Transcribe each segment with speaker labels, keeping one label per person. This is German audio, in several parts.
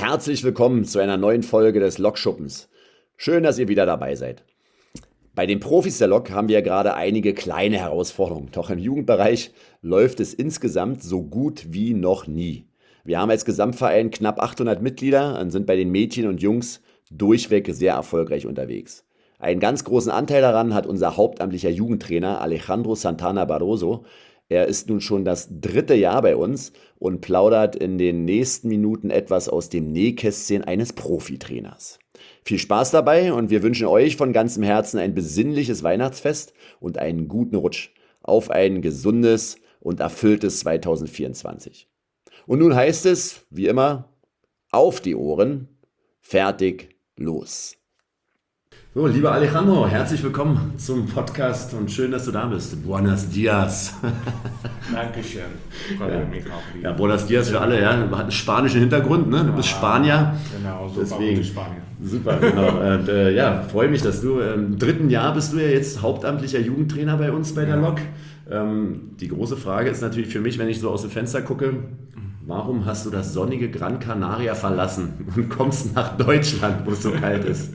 Speaker 1: Herzlich willkommen zu einer neuen Folge des Lokschuppens. Schön, dass ihr wieder dabei seid. Bei den Profis der Lok haben wir gerade einige kleine Herausforderungen. Doch im Jugendbereich läuft es insgesamt so gut wie noch nie. Wir haben als Gesamtverein knapp 800 Mitglieder und sind bei den Mädchen und Jungs durchweg sehr erfolgreich unterwegs. Einen ganz großen Anteil daran hat unser hauptamtlicher Jugendtrainer Alejandro Santana Barroso. Er ist nun schon das 3. Jahr bei uns und plaudert in den nächsten Minuten etwas aus dem Nähkästchen eines Profitrainers. Viel Spaß dabei und wir wünschen euch von ganzem Herzen ein besinnliches Weihnachtsfest und einen guten Rutsch auf ein gesundes und erfülltes 2024. Und nun heißt es, wie immer, auf die Ohren, fertig, los. So, lieber Alejandro, herzlich willkommen zum Podcast und schön, dass du da bist. Buenos Dias.
Speaker 2: Dankeschön.
Speaker 1: Ja, Buenos Dias für alle, ja. Du hast einen spanischen Hintergrund, ne? Du bist Spanier.
Speaker 2: Genau, super
Speaker 1: deswegen
Speaker 2: gute Spanier.
Speaker 1: Super, genau. Und, ja, freue mich, dass du im 3. Jahr bist du ja jetzt hauptamtlicher Jugendtrainer bei uns bei der Lok. Die große Frage ist natürlich für mich, wenn ich so aus dem Fenster gucke, warum hast du das sonnige Gran Canaria verlassen und kommst nach Deutschland, wo es so kalt ist?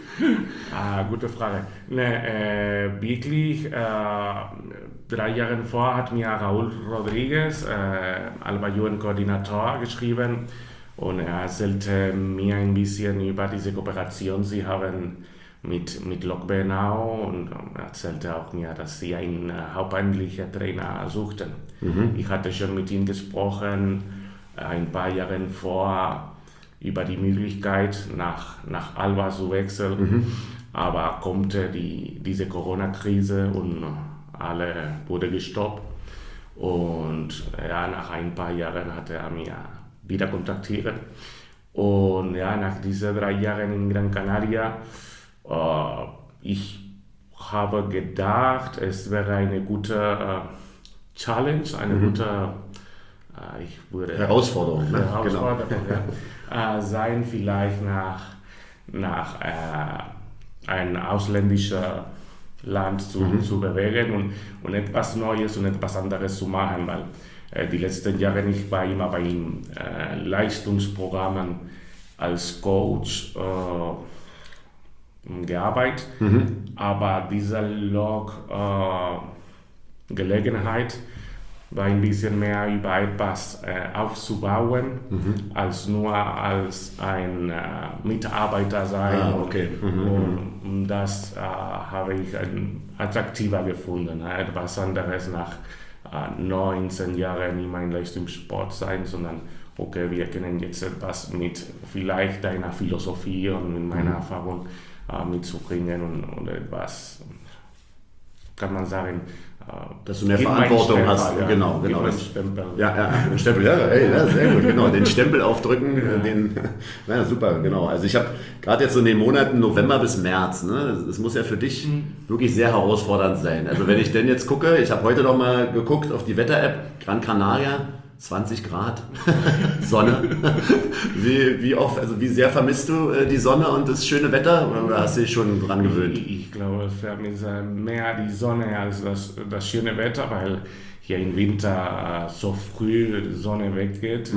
Speaker 2: Gute Frage. Wirklich, 3 Jahre vor hat mir Raúl Rodríguez, Alba Jugendkoordinator, geschrieben und er erzählte mir ein bisschen über diese Kooperation, sie haben mit Lok Bernau und erzählte auch mir, dass sie einen hauptamtlichen Trainer suchten. Ich hatte schon mit ihm gesprochen, ein paar Jahre vor, über die Möglichkeit nach Alba zu wechseln, aber kommt diese Corona-Krise und alle wurde gestoppt und ja, nach ein paar Jahren hat er mich wieder kontaktiert und ja, nach diesen 3 Jahren in Gran Canaria, ich habe gedacht, es wäre eine gute Challenge, eine gute
Speaker 1: Herausforderung, ne?
Speaker 2: Herausforderung, genau. Sein, vielleicht nach ein ausländisches Land zu bewegen und etwas Neues und etwas anderes zu machen, weil die letzten Jahre ich war immer bei Leistungsprogrammen als Coach gearbeitet, aber diese Gelegenheit war ein bisschen mehr über etwas aufzubauen, als nur als ein Mitarbeiter sein.
Speaker 1: Okay.
Speaker 2: Und das habe ich attraktiver gefunden. Etwas anderes nach 19 Jahren in meinem Leistungssport sein, sondern okay, wir können jetzt etwas mit vielleicht deiner Philosophie und mit meiner Erfahrung mitzubringen und etwas, kann man sagen,
Speaker 1: dass du mehr Verantwortung hast, genau.
Speaker 2: Den Stempel.
Speaker 1: Den Stempel, sehr gut, genau, den Stempel aufdrücken, super, genau. Also ich habe gerade jetzt so in den Monaten November bis März, ne, das muss ja für dich wirklich sehr herausfordernd sein. Also wenn ich denn jetzt gucke, ich habe heute noch mal geguckt auf die Wetter-App, Gran Canaria, 20 Grad, Sonne. Wie oft, also wie sehr vermisst du die Sonne und das schöne Wetter oder hast du dich schon dran gewöhnt?
Speaker 2: Ich glaube, es vermisse mehr die Sonne als das schöne Wetter, weil hier im Winter so früh die Sonne weggeht,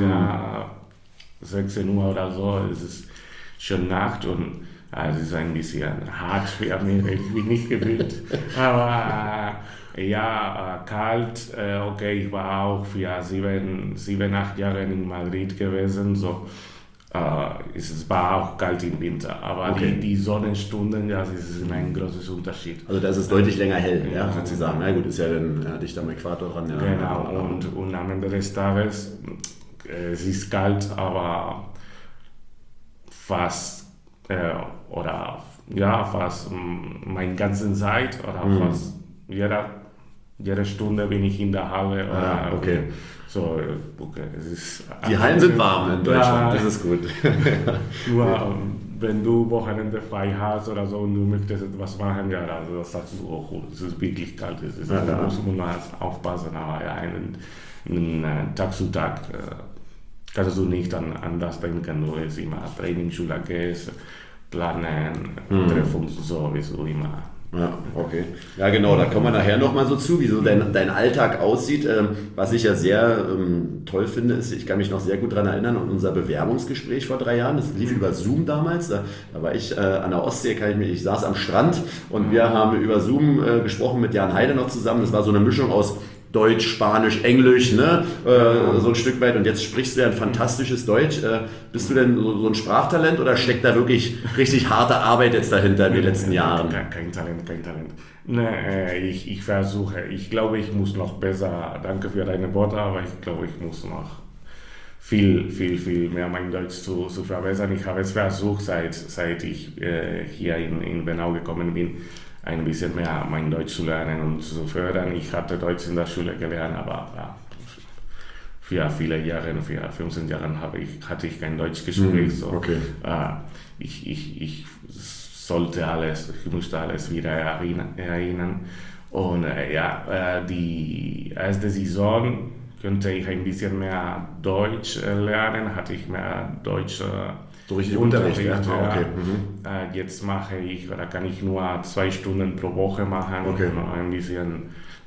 Speaker 2: 16 Uhr oder so, es ist schon Nacht und es ist ein bisschen hart für mich, ich bin nicht gewöhnt, aber kalt, okay, ich war auch für 7-8 Jahre in Madrid gewesen, so, es war auch kalt im Winter, aber die Sonnenstunden, das ist ein großes Unterschied.
Speaker 1: Also da ist es deutlich länger hell, sozusagen. Na gut, ist ja dann dicht am Äquator dran. Ja.
Speaker 2: Genau, und am Ende des Tages, es ist kalt, aber fast meine ganze Zeit oder fast jede Stunde bin ich in der Halle. So, es ist,
Speaker 1: die Hallen sind warm in Deutschland, das ist gut.
Speaker 2: Nur wenn du Wochenende frei hast oder so und du möchtest etwas machen, also das sagst du auch, es ist wirklich kalt, da muss man aufpassen, aber Tag zu Tag kannst du nicht an das denken, du bist immer Trainingsschule gehst, planen, Treffen, so bist du immer
Speaker 1: Ja, okay. Ja, genau, da kommen wir nachher nochmal so zu, wie so dein Alltag aussieht. Was ich ja sehr toll finde, ist, ich kann mich noch sehr gut daran erinnern, an unser Bewerbungsgespräch vor 3 Jahren. Das lief über Zoom damals. Da war ich an der Ostsee, ich saß am Strand und wir haben über Zoom gesprochen mit Jan Heide noch zusammen. Das war so eine Mischung aus Deutsch, Spanisch, Englisch, ne? So ein Stück weit. Und jetzt sprichst du ja ein fantastisches Deutsch. Bist du denn so ein Sprachtalent oder steckt da wirklich richtig harte Arbeit jetzt dahinter in den letzten Jahren?
Speaker 2: Kein Talent. Nee, ich versuche. Ich glaube, ich muss noch besser. Danke für deine Worte, aber ich glaube, ich muss noch viel mehr mein Deutsch zu verbessern. Ich habe es versucht, seit ich hier in Bernau gekommen bin, ein bisschen mehr mein Deutsch zu lernen und zu fördern. Ich hatte Deutsch in der Schule gelernt, aber ja, für viele Jahre, für 15 Jahre hatte ich kein Deutschgespräch. So.
Speaker 1: Okay.
Speaker 2: Ich musste alles wieder erinnern. Und die erste Saison könnte ich ein bisschen mehr Deutsch lernen, hatte ich mehr Deutsch
Speaker 1: so richtig Unterricht, ja? Okay.
Speaker 2: Jetzt kann ich nur 2 Stunden pro Woche machen,
Speaker 1: okay.
Speaker 2: Und ein bisschen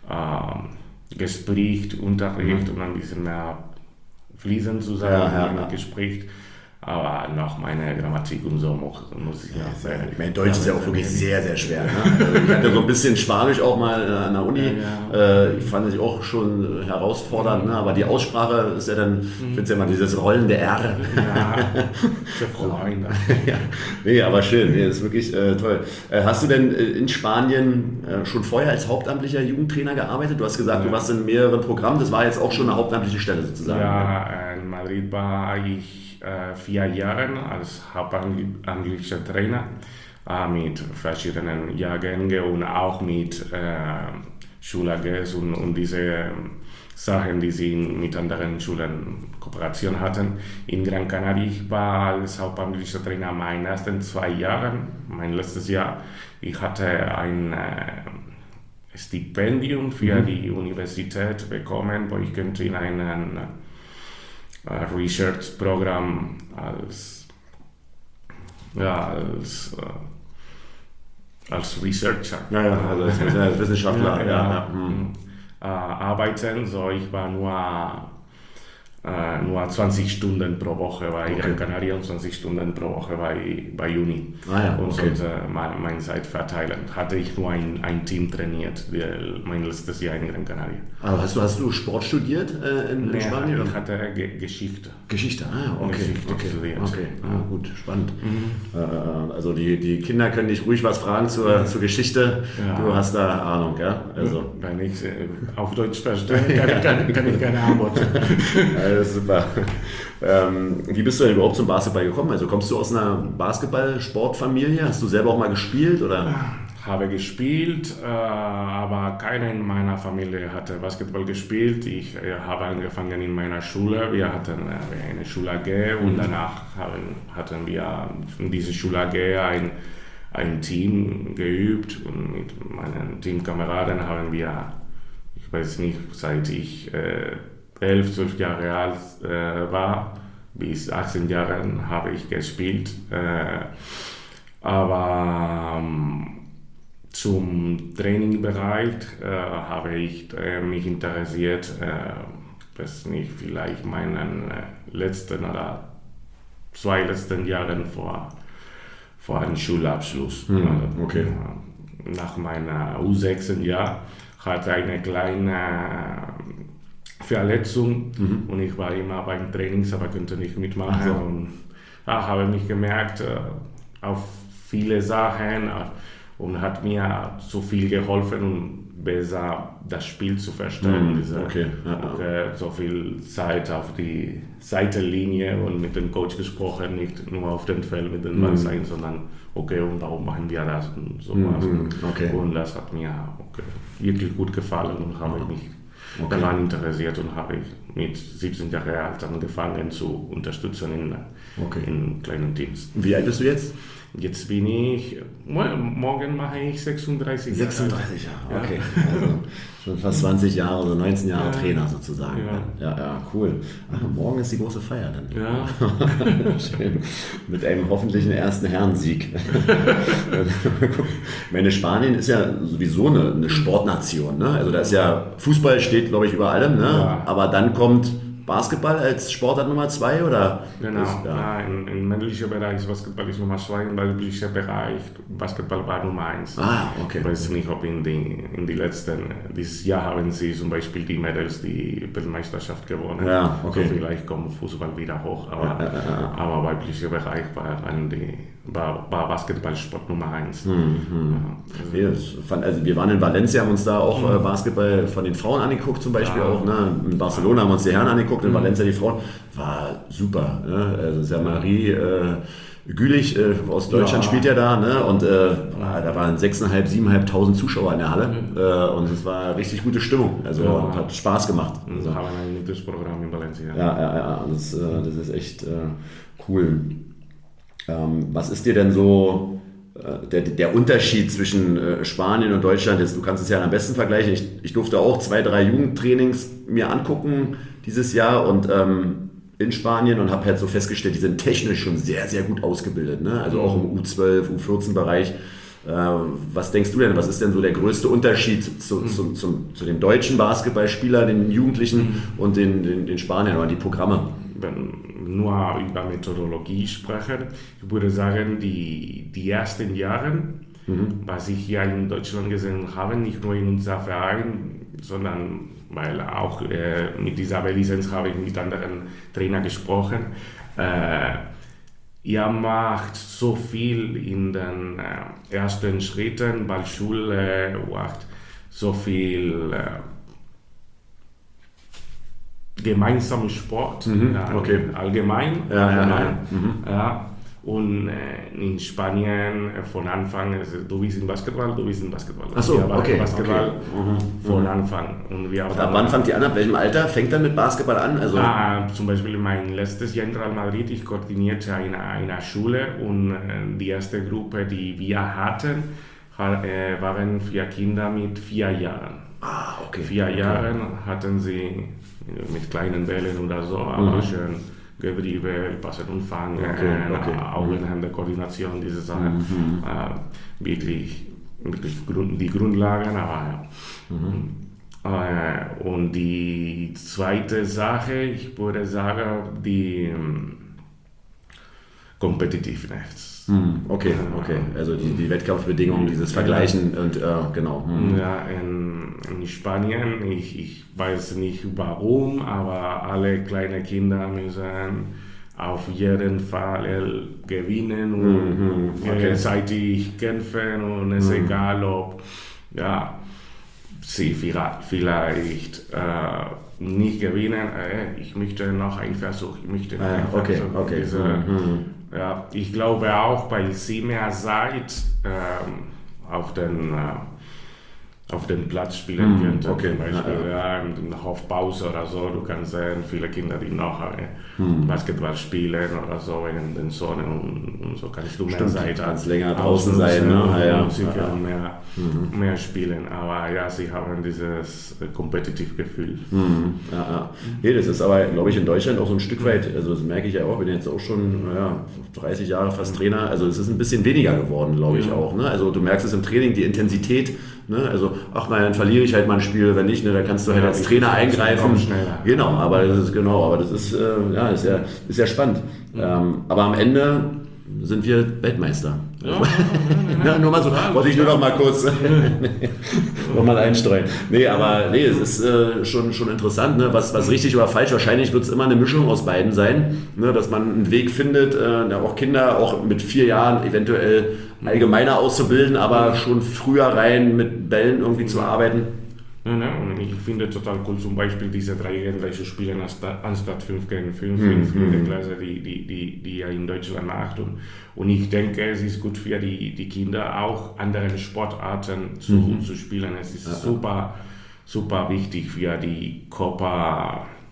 Speaker 2: Gespräch, Unterricht und ein bisschen mehr fließen zusammen im Gespräch. Aber noch meine Grammatik und so muss ich noch sehr.
Speaker 1: Ich meine, Deutsch ist ja auch wirklich sehr, sehr schwer. Ne? Also ich hatte so ein bisschen Spanisch auch mal an der Uni. Ich fand es auch schon herausfordernd, ne? Aber die Aussprache ist ja dann, ich finde es ja immer dieses rollende R.
Speaker 2: Ja, für Freunde.
Speaker 1: Ja. Nee, aber schön, das ist wirklich toll. Hast du denn in Spanien schon vorher als hauptamtlicher Jugendtrainer gearbeitet? Du hast gesagt, du warst in mehreren Programmen, das war jetzt auch schon eine hauptamtliche Stelle sozusagen.
Speaker 2: Ja, in Madrid war ich 4 Jahre als hauptamtlicher Trainer mit verschiedenen Jahrgängen und auch mit Schul-AGs und diese Sachen, die sie mit anderen Schulen Kooperation hatten. In Gran Canaria ich war als hauptamtlicher Trainer meine ersten 2 Jahre, mein letztes Jahr. Ich hatte ein Stipendium für die Universität bekommen, wo ich könnte in einen Research-Programm als Researcher.
Speaker 1: Also als Wissenschaftler.
Speaker 2: Arbeiten. So, ich war nur 20 Stunden pro Woche bei Gran Canaria und 20 Stunden pro Woche bei Uni. Und sollte meine Zeit verteilen. Hatte ich nur ein Team trainiert, mein letztes Jahr in Gran Canaria.
Speaker 1: Aber hast du Sport studiert in Spanien?
Speaker 2: Ich hatte Geschichte.
Speaker 1: Geschichte,
Speaker 2: studiert.
Speaker 1: Okay. Gut, spannend. Also die Kinder können dich ruhig was fragen zur Geschichte. Ja. Du hast da Ahnung, ja? Also.
Speaker 2: Wenn ich auf Deutsch verstehe, kann ich keine antworten.
Speaker 1: Das ist super. Wie bist du denn überhaupt zum Basketball gekommen? Also kommst du aus einer Basketball-Sportfamilie? Hast du selber auch mal gespielt? Oder?
Speaker 2: Habe gespielt, aber keiner in meiner Familie hatte Basketball gespielt. Ich habe angefangen in meiner Schule. Wir hatten eine Schul-AG und danach hatten wir in dieser Schul-AG ein Team geübt und mit meinen Teamkameraden haben wir, ich weiß nicht, seit ich 11, 12 Jahre alt war, bis 18 Jahren habe ich gespielt. Aber zum Trainingbereich habe ich mich interessiert, weiß nicht, vielleicht meinen letzten oder 2 letzten Jahren vor dem Schulabschluss.
Speaker 1: Okay.
Speaker 2: Nach meiner U6-Jahr hatte eine kleine Verletzung und ich war immer beim Trainings, aber konnte nicht mitmachen. Und habe mich gemerkt auf viele Sachen und hat mir so viel geholfen, um besser das Spiel zu verstehen. So viel Zeit auf die Seitenlinie und mit dem Coach gesprochen, nicht nur auf dem Feld mit dem Ball sein, sondern und warum machen wir das und so was. Und das hat mir wirklich gut gefallen und habe mich daran interessiert und habe ich mit 17 Jahren alt angefangen zu unterstützen in kleinen Teams.
Speaker 1: Wie alt bist du jetzt?
Speaker 2: Jetzt bin ich, morgen mache ich 36 Jahre.
Speaker 1: 36 Jahre, okay. Also schon fast 20 Jahre oder 19 Jahre Trainer sozusagen. Ja, cool. Ach, morgen ist die große Feier dann.
Speaker 2: Ja.
Speaker 1: Schön. Mit einem hoffentlichen ersten Herrensieg. Ich meine, Spanien ist ja sowieso eine Sportnation. Ne? Also da ist ja, Fußball steht, glaube ich, über allem. Ne? Ja. Aber dann kommt Basketball als Sportart Nummer 2 oder?
Speaker 2: Genau, im männlichen Bereich Basketball ist Nummer 2, im weiblichen Bereich Basketball war Nummer 1.
Speaker 1: Okay.
Speaker 2: Ich weiß nicht, ob dieses Jahr haben sie zum Beispiel die Mädels die Weltmeisterschaft gewonnen.
Speaker 1: Ja, okay.
Speaker 2: So vielleicht kommt Fußball wieder hoch, aber weiblicher Bereich war Basketballsport Nummer 1.
Speaker 1: Also wir waren in Valencia, haben uns da auch Basketball von den Frauen angeguckt zum Beispiel auch. Ne? In Barcelona haben wir uns die Herren angeguckt, in Valencia die Frauen. War super. Ne? Also Marie Gülich aus Deutschland spielt ja da. Ne? Und da waren 6.500, 7.500 Zuschauer in der Halle. Und es war richtig gute Stimmung. Also hat Spaß gemacht.
Speaker 2: Also haben ein gutes Programm in Valencia.
Speaker 1: Ja. Das ist echt cool. Was ist dir denn so der Unterschied zwischen Spanien und Deutschland? Du kannst es ja am besten vergleichen. Ich durfte auch 2, 3 Jugendtrainings mir angucken dieses Jahr und in Spanien und habe halt so festgestellt, die sind technisch schon sehr, sehr gut ausgebildet. Ne? Also auch im U12, U14-Bereich. Was denkst du denn, was ist denn so der größte Unterschied zu den deutschen Basketballspielern, den Jugendlichen und den Spaniern oder die Programme?
Speaker 2: Nur über Methodologie sprechen. Ich würde sagen, die ersten Jahre, was ich hier in Deutschland gesehen habe, nicht nur in unserem Verein, sondern weil auch mit dieser Lizenz habe ich mit anderen Trainern gesprochen. Ihr macht so viel in den ersten Schritten, weil Schule macht so viel gemeinsamen Sport, allgemein. Ja. Und in Spanien von Anfang, also du bist in Basketball.
Speaker 1: Ach so, okay.
Speaker 2: Basketball von Anfang. Und
Speaker 1: ab wann fangt ihr an? Ab welchem Alter fängt dann mit Basketball an? Also
Speaker 2: zum Beispiel mein letztes Jahr in Real Madrid, ich koordinierte eine Schule und die erste Gruppe, die wir hatten, waren 4 Kinder mit 4 Jahren.
Speaker 1: Okay.
Speaker 2: 4 Jahren hatten sie mit kleinen Bällen oder so, aber schön gedribbelt, Passen und Fangen, Augenhände, Koordination, diese Sachen. Wirklich die Grundlagen, aber und die zweite Sache, ich würde sagen, die Competitiveness.
Speaker 1: Okay. Also die Wettkampfbedingungen, dieses Vergleichen und genau.
Speaker 2: Ja, in Spanien, ich weiß nicht warum, aber alle kleinen Kinder müssen auf jeden Fall gewinnen und gegenseitig kämpfen und es ist egal, ob sie vielleicht nicht gewinnen, ich möchte noch einen Versuch, Ja, ich glaube auch, weil sie mehr Zeit auf den Platz spielen könnten. Zum Beispiel in der Hofpause oder so. Du kannst sehen, viele Kinder, die noch Basketball spielen oder so in den Sonne und so kannst du mehr Zeit
Speaker 1: kannst länger draußen sein. Ne?
Speaker 2: Sie können mehr spielen. Aber ja, sie haben dieses competitive Gefühl.
Speaker 1: Nee, das ist aber, glaube ich, in Deutschland auch so ein Stück weit, also das merke ich ja auch, bin jetzt auch schon 30 Jahre fast Trainer, also es ist ein bisschen weniger geworden, glaube ich auch. Ne? Also du merkst es im Training, die Intensität, ne? Also dann verliere ich halt mal ein Spiel, wenn nicht, ne, dann kannst du halt als Trainer eingreifen. Genau, aber das ist ist ja spannend. Aber am Ende sind wir Weltmeister. Nur mal so, wollte ich nur noch mal kurz noch mal einstreuen. Es ist schon interessant, ne? Was richtig oder falsch, wahrscheinlich wird es immer eine Mischung aus beiden sein, ne? Dass man einen Weg findet, auch Kinder auch mit 4 Jahren eventuell allgemeiner auszubilden, aber schon früher rein mit Bällen irgendwie zu arbeiten.
Speaker 2: Und ich finde total cool zum Beispiel diese 3 gegen 3 zu spielen anstatt 5 gegen 5 in der Klasse, die ja in Deutschland macht. Und ich denke, es ist gut für die Kinder auch andere Sportarten zu spielen. Es ist super wichtig für die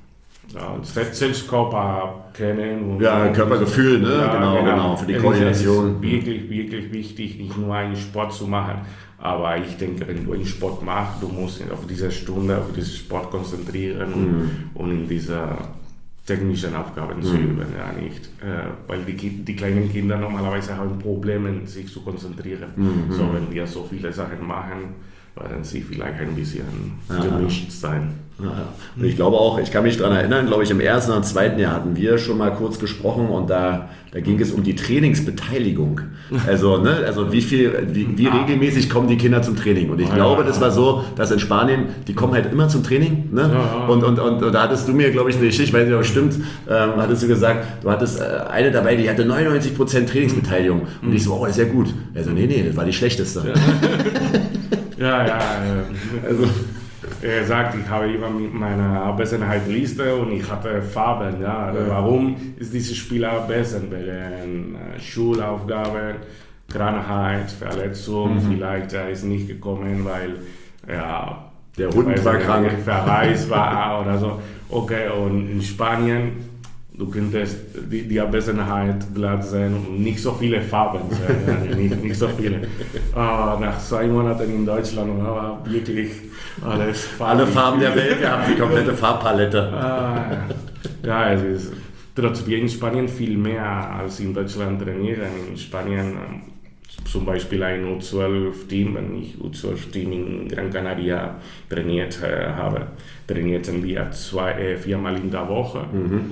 Speaker 2: Ja, und Körper kennen. Und,
Speaker 1: Ja, Körpergefühl, ne? Ja, genau, für die Koordination.
Speaker 2: Es ist wirklich, wirklich wichtig, nicht nur einen Sport zu machen. Aber ich denke, wenn du einen Sport machst, du musst dich auf diese Stunde, auf diesen Sport konzentrieren und in dieser technischen Aufgaben zu üben, ja nicht. Weil die kleinen Kinder normalerweise haben Probleme, sich zu konzentrieren. So, wenn wir so viele Sachen machen, werden sie vielleicht ein bisschen gemischt sein.
Speaker 1: Ja. Und ich glaube auch, ich kann mich daran erinnern, glaube ich, im ersten und zweiten Jahr hatten wir schon mal kurz gesprochen und da ging es um die Trainingsbeteiligung. Also, ne, also wie regelmäßig kommen die Kinder zum Training? Und ich glaube, das war so, dass in Spanien, die kommen halt immer zum Training. Ne? Und da hattest du mir, glaube ich, eine Geschichte, weil es stimmt, hattest du gesagt, du hattest eine dabei, die hatte 99% Trainingsbeteiligung. Und ich so, oh, das ist ja gut. Also, nee, das war die schlechteste.
Speaker 2: Ja. Also. Er sagt, ich habe immer meine Abwesenheitsliste und ich hatte Farben. Ja. Warum ist dieses Spiel abwesend? Wegen Schulaufgaben, Krankheit, Verletzung. Vielleicht er ist nicht gekommen, weil
Speaker 1: der Hund war krank.
Speaker 2: Verreist war oder so. Okay, und in Spanien, du könntest die Abwesenheit glatt sehen und nicht so viele Farben sehen. nicht so viele. Nach 2 Monaten in Deutschland war wirklich alles
Speaker 1: Alle Farben der Welt, wir haben die komplette Farbpalette.
Speaker 2: Ja, es ist trotzdem wir in Spanien viel mehr als in Deutschland trainieren. In Spanien zum Beispiel ein U12-Team, wenn ich U12-Team in Gran Canaria trainiert habe, trainierten wir 4-mal in der Woche.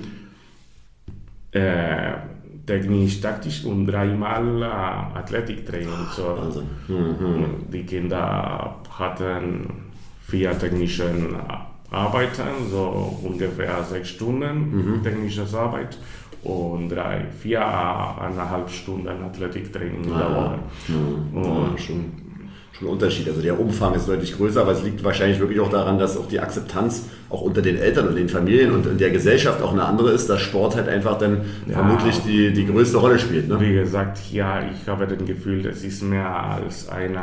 Speaker 2: Technisch, taktisch und 3-mal Athletiktraining. So. Die Kinder hatten 4 technische Arbeiten, so ungefähr 6 Stunden technische Arbeit und 4,5 Stunden Athletiktraining in der Woche.
Speaker 1: Schon ein Unterschied. Also der Umfang ist deutlich größer, aber es liegt wahrscheinlich wirklich auch daran, dass auch die Akzeptanz auch unter den Eltern und den Familien und in der Gesellschaft auch eine andere ist, dass Sport halt einfach dann vermutlich die größte Rolle spielt. Ne?
Speaker 2: Wie gesagt, ja, ich habe das Gefühl, das ist mehr als eine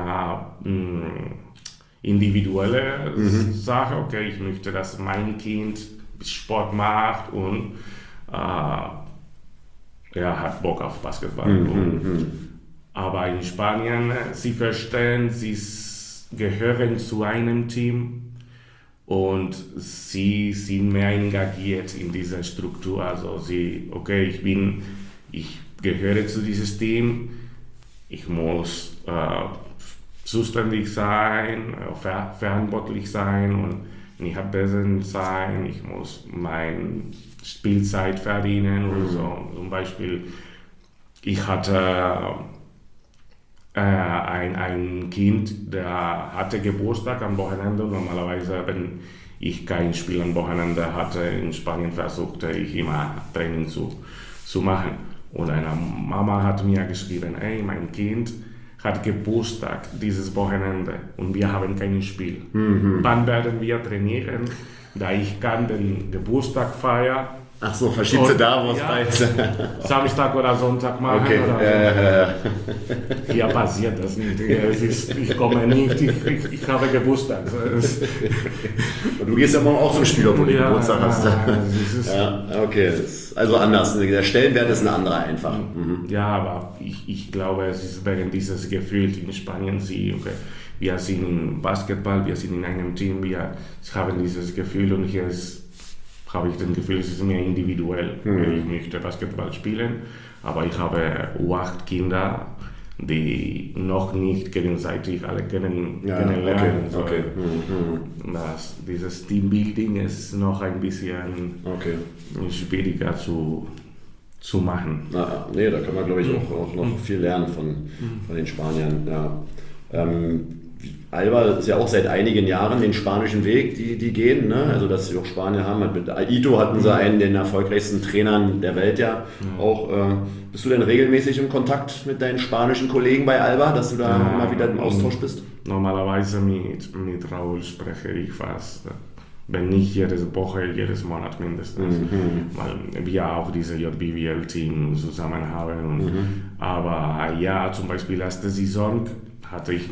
Speaker 2: individuelle Sache. Okay, ich möchte, dass mein Kind Sport macht und hat Bock auf Basketball. Aber in Spanien, sie verstehen, sie gehören zu einem Team und sie sind mehr engagiert in dieser Struktur. Also ich gehöre zu diesem Team, ich muss zuständig sein, verantwortlich sein und ich habe besser sein, ich muss meine Spielzeit verdienen und so. Zum Beispiel, ich hatte ein Kind, der hatte Geburtstag am Wochenende. Normalerweise, wenn ich kein Spiel am Wochenende hatte, in Spanien versuchte ich immer Training zu machen. Und eine Mama hat mir geschrieben, hey, mein Kind hat Geburtstag dieses Wochenende und wir haben kein Spiel. Wann werden wir trainieren, da ich kann den Geburtstag feiern.
Speaker 1: Ach so, verschiebst du da, wo es weiß.
Speaker 2: Samstag oder Sonntag machen.
Speaker 1: Okay.
Speaker 2: Oder so. Hier passiert das nicht. Ich komme nicht, ich habe Geburtstag.
Speaker 1: Und du gehst ja morgen auch zum Spiel, obwohl du Geburtstag hast. Okay. Also anders. Der Stellenwert ist ein anderer einfach.
Speaker 2: Ja, aber ich glaube, es ist wegen dieses Gefühls in Spanien, wir sind im Basketball, wir sind in einem Team, wir haben dieses Gefühl und hier habe ich das Gefühl, es ist mehr individuell. Ich möchte Basketball spielen, aber ich habe 8 Kinder, die noch nicht gegenseitig alle kennenlernen.
Speaker 1: Okay.
Speaker 2: Dieses Teambuilding ist noch ein bisschen schwieriger zu machen.
Speaker 1: Nee, da kann man, glaube ich, auch noch viel lernen von den Spaniern. Ja. Alba ist ja auch seit einigen Jahren den spanischen Weg, die gehen, ne? Also dass sie auch Spanier haben. Mit Aito hatten sie einen der erfolgreichsten Trainern der Welt auch. Bist du denn regelmäßig im Kontakt mit deinen spanischen Kollegen bei Alba, dass du da immer wieder im Austausch bist?
Speaker 2: Normalerweise mit Raúl spreche ich fast, wenn nicht jede Woche, jedes Monat mindestens, weil wir auch diese JBL-Team zusammen haben. Aber ja, zum Beispiel letzte Saison hatte ich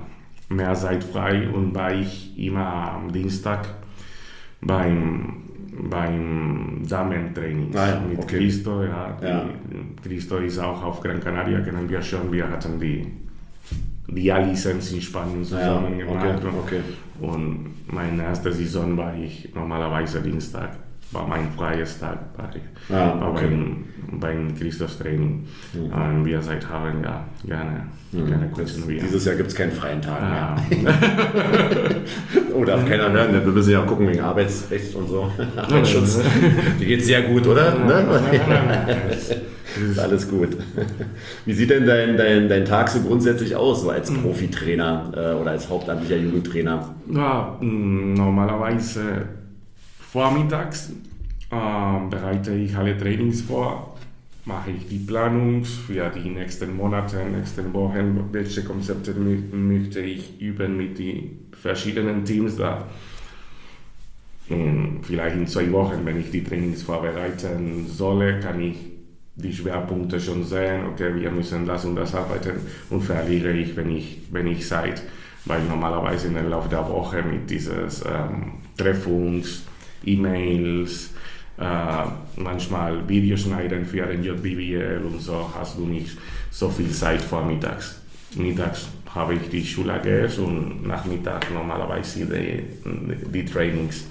Speaker 2: mehr Zeit frei und war ich immer am Dienstag beim beim Damentraining mit Cristo. Ja, Cristo ist auch auf Gran Canaria, kennen wir schon. Wir hatten die A-Lizenz in Spanien zusammen gemacht. Und meine erste Saison war ich normalerweise Dienstag, war mein freies Tag beim Christus Training. Wir seit haben gerne kurzen wir.
Speaker 1: Dieses Jahr gibt es keinen freien Tag mehr. Oh, darf keiner hören, wir müssen ja gucken wegen Arbeitsrecht und so. Arbeitsschutz. Dir geht's sehr gut, oder? Ist alles gut. Wie sieht denn dein Tag so grundsätzlich aus, so als Profitrainer oder als hauptamtlicher Jugendtrainer?
Speaker 2: Ja, normalerweise vormittags bereite ich alle Trainings vor, mache ich die Planung für die nächsten Monate, nächsten Wochen, welche Konzepte möchte ich üben mit den verschiedenen Teams da. Vielleicht in 2 Wochen, wenn ich die Trainings vorbereiten soll, kann ich die Schwerpunkte schon sehen, okay, wir müssen das und das arbeiten und verliere ich, wenn ich Zeit, weil normalerweise im Laufe der Woche mit dieses Treffungs, E-Mails, manchmal Videoschneiden für den JBBL und so hast du nicht so viel Zeit vormittags. Mittags habe ich die Schul-AGs und nachmittags normalerweise die Trainings.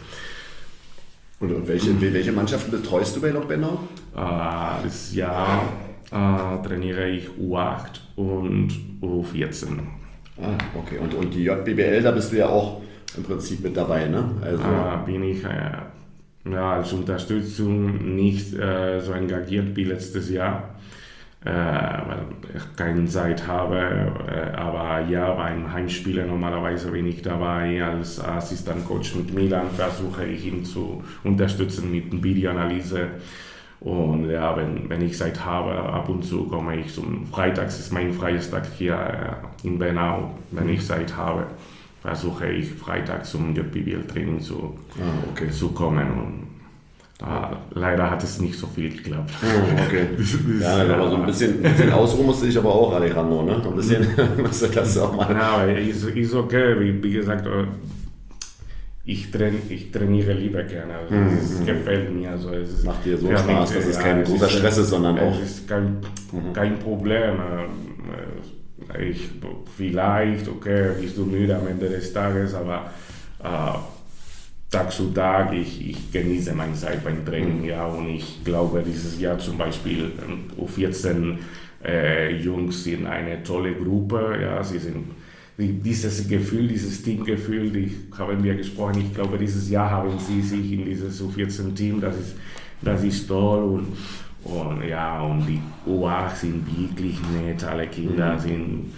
Speaker 1: Und welche Mannschaften betreust du bei Lok Bernau?
Speaker 2: Das Jahr trainiere ich U8 und U14.
Speaker 1: Okay. Und die JBBL, da bist du ja auch im Prinzip mit dabei, ne? Also
Speaker 2: bin ich als Unterstützung nicht so engagiert wie letztes Jahr, weil ich keine Zeit habe, aber ja, beim Heimspielen normalerweise bin ich dabei als Assistenzcoach mit Milan, versuche ich ihn zu unterstützen mit Videoanalyse und ja, wenn ich Zeit habe, ab und zu komme ich freitags ist mein freies Tag hier in Bernau, wenn ich Zeit habe. Versuche ich freitags zum JBL-Training zu kommen und leider hat es nicht so viel geklappt.
Speaker 1: Aber so ein bisschen ausruhen musste ich aber auch, Alejandro, ne? Ein bisschen, das auch mal.
Speaker 2: Ja, ist okay, wie gesagt, ich trainiere lieber gerne, also es gefällt mir. Also es
Speaker 1: macht dir so Spaß, dass es kein großer Stress ist, sondern auch...
Speaker 2: Es ist kein Problem. Vielleicht, bist du müde am Ende des Tages, aber Tag zu Tag, ich genieße meine Zeit beim Training, ja, und ich glaube, dieses Jahr zum Beispiel U14 Jungs sind eine tolle Gruppe, ja, sie sind dieses Gefühl, dieses Teamgefühl, haben wir gesprochen, ich glaube, dieses Jahr haben sie sich in dieses U14-Team, das ist toll und die U8 sind wirklich nett, alle Kinder sind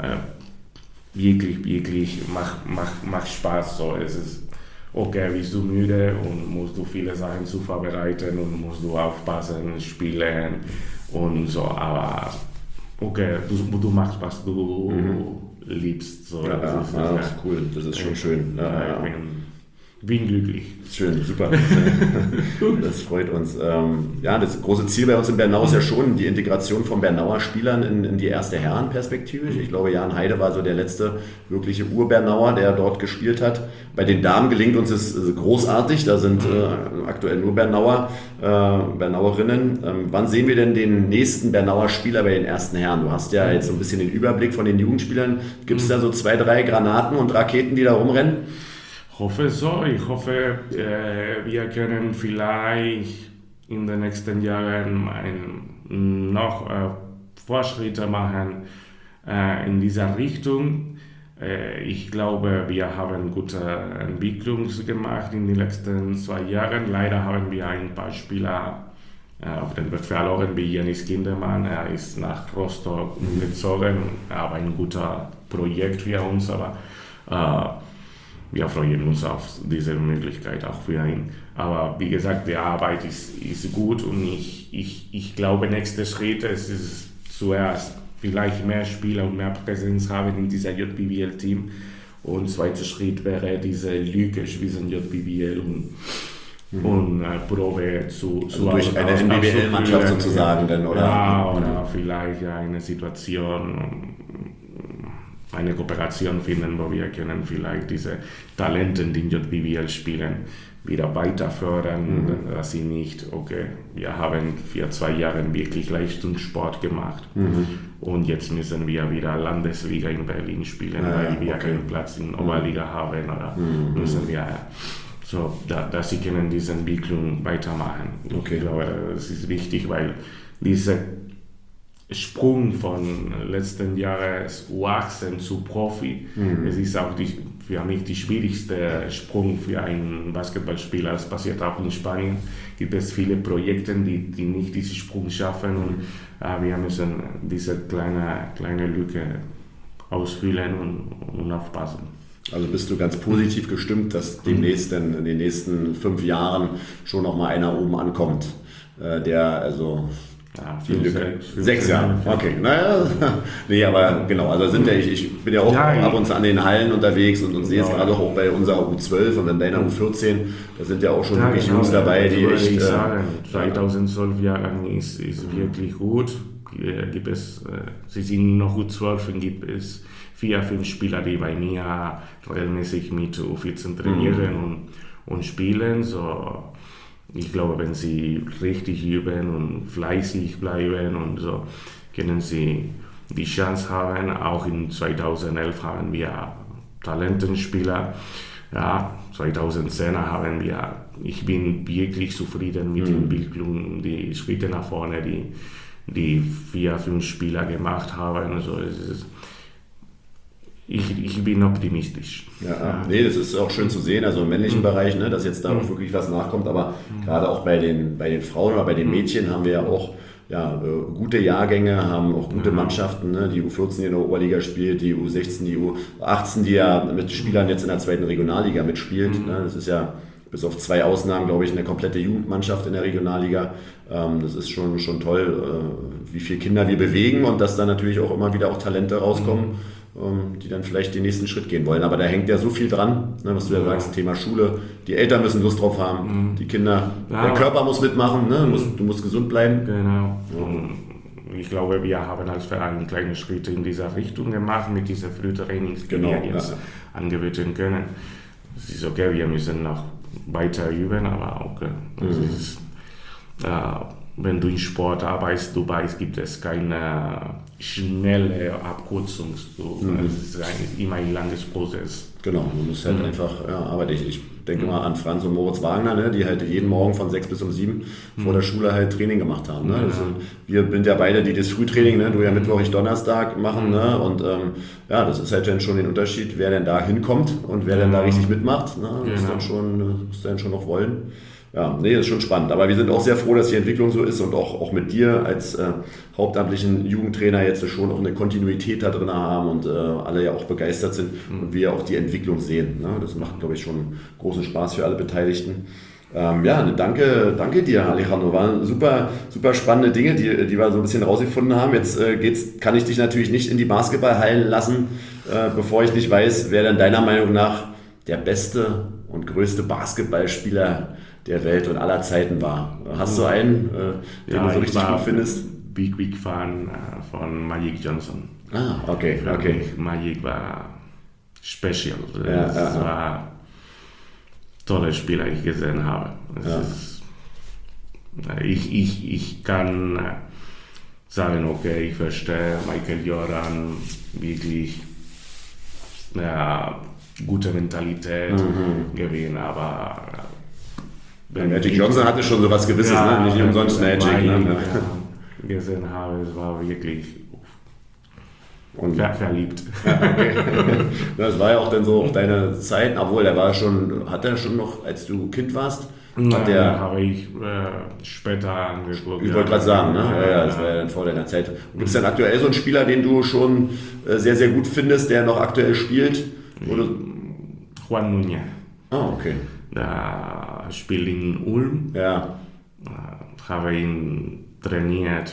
Speaker 2: wirklich, macht Spaß, so, es ist okay, bist du müde und musst du viele Sachen zu vorbereiten und musst du aufpassen, spielen und so, aber okay, du machst, was du liebst. So.
Speaker 1: Das ist cool, das ist schon schön.
Speaker 2: Bin glücklich.
Speaker 1: Schön, super. Das freut uns. Das große Ziel bei uns in Bernau ist ja schon die Integration von Bernauer Spielern in die erste Herrenperspektive. Ich glaube, Jan Heide war so der letzte wirkliche Ur-Bernauer, der dort gespielt hat. Bei den Damen gelingt uns es großartig. Da sind aktuell nur Bernauerinnen. Wann sehen wir denn den nächsten Bernauer Spieler bei den ersten Herren? Du hast ja jetzt so ein bisschen den Überblick von den Jugendspielern. Gibt es da so 2, 3 Granaten und Raketen, die da rumrennen?
Speaker 2: Ich hoffe so. Ich hoffe, wir können vielleicht in den nächsten Jahren noch Fortschritte machen in dieser Richtung. Ich glaube, wir haben gute Entwicklung gemacht in den letzten 2 Jahren. Leider haben wir ein paar Spieler auf den Weg verloren, wie Janis Kindermann. Er ist nach Rostock umgezogen. Er war ein guter Projekt für uns, aber wir freuen uns auf diese Möglichkeit auch für ihn. Aber wie gesagt, die Arbeit ist gut und ich glaube, nächster Schritt ist zuerst vielleicht mehr Spieler und mehr Präsenz haben in dieser JBL-Team. Und zweiter Schritt wäre diese Lücke zwischen JBL und Probe zu
Speaker 1: also durch eine NBBL-Mannschaft sozusagen dann, oder?
Speaker 2: Ja, oder vielleicht eine Situation eine Kooperation finden, wo wir können vielleicht diese Talente, die in JBL spielen, wieder weiter fördern, dass sie nicht, okay, wir haben für 2 Jahre wirklich Leistungssport gemacht und jetzt müssen wir wieder Landesliga in Berlin spielen, weil wir keinen Platz in Oberliga haben oder müssen wir so, dass sie können diese Entwicklung weitermachen.
Speaker 1: Okay.
Speaker 2: Ich glaube, das ist wichtig, weil dieser Sprung von letzten Jahres U18 zu Profi, es ist auch für mich die schwierigste Sprung für einen Basketballspieler. Das passiert auch in Spanien. Gibt es viele Projekte, die nicht diesen Sprung schaffen und wir müssen diese kleine Lücke ausfüllen und aufpassen.
Speaker 1: Also bist du ganz positiv gestimmt, dass demnächst dann in den nächsten 5 Jahren schon noch mal einer oben ankommt, der also
Speaker 2: Ja,
Speaker 1: die Lücke. 6 Jahre, okay. Naja, nee, aber genau, also ich bin ja auch ab und zu an den Hallen unterwegs und sehe es gerade auch bei unserer U12 und in deiner U14, da sind ja auch schon wirklich Jungs dabei, die echt...
Speaker 2: Ich sagen, 2012 Jahren ist wirklich gut. Sie sind noch U12 und gibt es 4, 5 Spieler, die bei mir regelmäßig mit U14 trainieren und spielen. So, ich glaube, wenn sie richtig üben und fleißig bleiben und so, können sie die Chance haben. Auch in 2011 haben wir Talentenspieler. Ja, 2010 haben wir, ich bin wirklich zufrieden mit der Entwicklung, die Schritte nach vorne, die 4, 5 Spieler gemacht haben. Also ich bin optimistisch.
Speaker 1: Ja, nee, das ist auch schön zu sehen, also im männlichen Bereich, ne, dass jetzt da auch wirklich was nachkommt, aber gerade auch bei den Frauen oder bei den Mädchen haben wir ja auch gute Jahrgänge, haben auch gute Mannschaften, ne, die U14 in der Oberliga spielt, die U16, die U18, die ja mit Spielern jetzt in der 2. Regionalliga mitspielt. Ne, das ist ja bis auf 2 Ausnahmen, glaube ich, eine komplette Jugendmannschaft in der Regionalliga. Das ist schon toll, wie viele Kinder wir bewegen und dass da natürlich auch immer wieder auch Talente rauskommen, die dann vielleicht den nächsten Schritt gehen wollen. Aber da hängt ja so viel dran, ne, was du ja sagst, Thema Schule. Die Eltern müssen Lust drauf haben, die Kinder, der Körper muss mitmachen, ne, du musst gesund bleiben.
Speaker 2: Genau. Und ich glaube, wir haben als Verein kleine Schritte in dieser Richtung gemacht, mit diesen Frühtrainings, die wir jetzt angeboten können. Es ist okay, wir müssen noch weiter üben, aber okay. Wenn du in Sport arbeitest, du weißt, gibt es keine schnelle Abkürzung. Es ist immer ein langes Prozess.
Speaker 1: Genau, man muss halt einfach arbeiten. Ich denke mal an Franz und Moritz Wagner, ne, die halt jeden Morgen von 6 bis um 7 vor der Schule halt Training gemacht haben. Ne? Also wir sind ja beide, die das Frühtraining, ne, du ja Mittwoch, ich Donnerstag machen. Ne? Und das ist halt dann schon den Unterschied, wer denn da hinkommt und wer denn da richtig mitmacht. Ne? Muss dann schon noch wollen. Ja, nee, das ist schon spannend. Aber wir sind auch sehr froh, dass die Entwicklung so ist und auch mit dir als hauptamtlichen Jugendtrainer jetzt schon auch eine Kontinuität da drin haben und alle ja auch begeistert sind und wir auch die Entwicklung sehen. Ne? Das macht, glaube ich, schon großen Spaß für alle Beteiligten. Danke dir, Alejandro. Waren super, super spannende Dinge, die wir so ein bisschen rausgefunden haben. Jetzt kann ich dich natürlich nicht in die Basketballhallen lassen, bevor ich nicht weiß, wer denn deiner Meinung nach der beste und größte Basketballspieler der Welt und aller Zeiten war. Hast du einen, den du so richtig gut findest?
Speaker 2: Big Fan von Magic Johnson.
Speaker 1: Okay.
Speaker 2: Magic war special. Das war tolle Spieler, die ich gesehen habe. Ich kann sagen, okay, ich verstehe Michael Jordan, wirklich gute Mentalität gewinnen, aber
Speaker 1: Magic Johnson hatte schon so was Gewisses, ne? Nicht umsonst Magic.
Speaker 2: Gesehen habe, es war wirklich verliebt.
Speaker 1: Okay. Das war ja auch dann so auf deine Zeit, obwohl hat er schon noch, als du Kind warst?
Speaker 2: Habe ich später angeguckt.
Speaker 1: Ich wollte gerade sagen, ne? Das war ja dann vor deiner Zeit. Gibt es denn aktuell so einen Spieler, den du schon sehr, sehr gut findest, der noch aktuell spielt? Oder?
Speaker 2: Juan Núñez.
Speaker 1: Okay.
Speaker 2: Der spielt in Ulm.
Speaker 1: Ja.
Speaker 2: Habe ihn trainiert,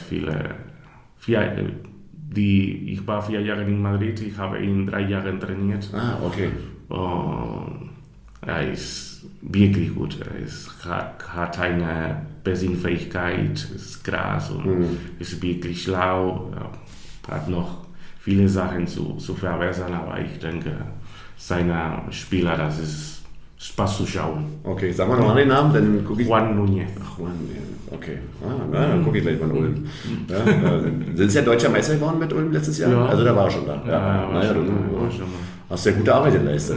Speaker 2: ich war 4 Jahre in Madrid, ich habe ihn 3 Jahre trainiert.
Speaker 1: Okay.
Speaker 2: Und er ist wirklich gut. Er hat eine Besinnfähigkeit, ist krass und ist wirklich schlau. Hat noch viele Sachen zu verbessern, aber ich denke, seine Spieler, das ist Spaß zu schauen.
Speaker 1: Okay, sagen wir nochmal den Namen, dann gucke ich.
Speaker 2: Juan Núñez.
Speaker 1: Ach, Juan, okay. Dann gucke ich gleich mal in Ulm. Ja, sind Sie ja deutscher Meister geworden mit Ulm letztes Jahr?
Speaker 2: Ja.
Speaker 1: Also da war er schon da.
Speaker 2: War schon mal.
Speaker 1: Hast ja gute Arbeit geleistet.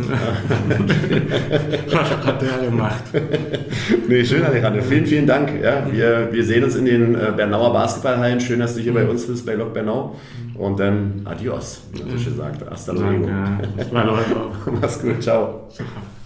Speaker 2: Hat er gemacht.
Speaker 1: Nee, schön, Alejandro. Vielen, vielen Dank. Ja, wir sehen uns in den Bernauer Basketballhallen. Schön, dass du hier bei uns bist, bei Lok Bernau. Und dann adios, wie man so schön sagt. Hasta luego.
Speaker 2: Danke.
Speaker 1: Mach's gut, ciao.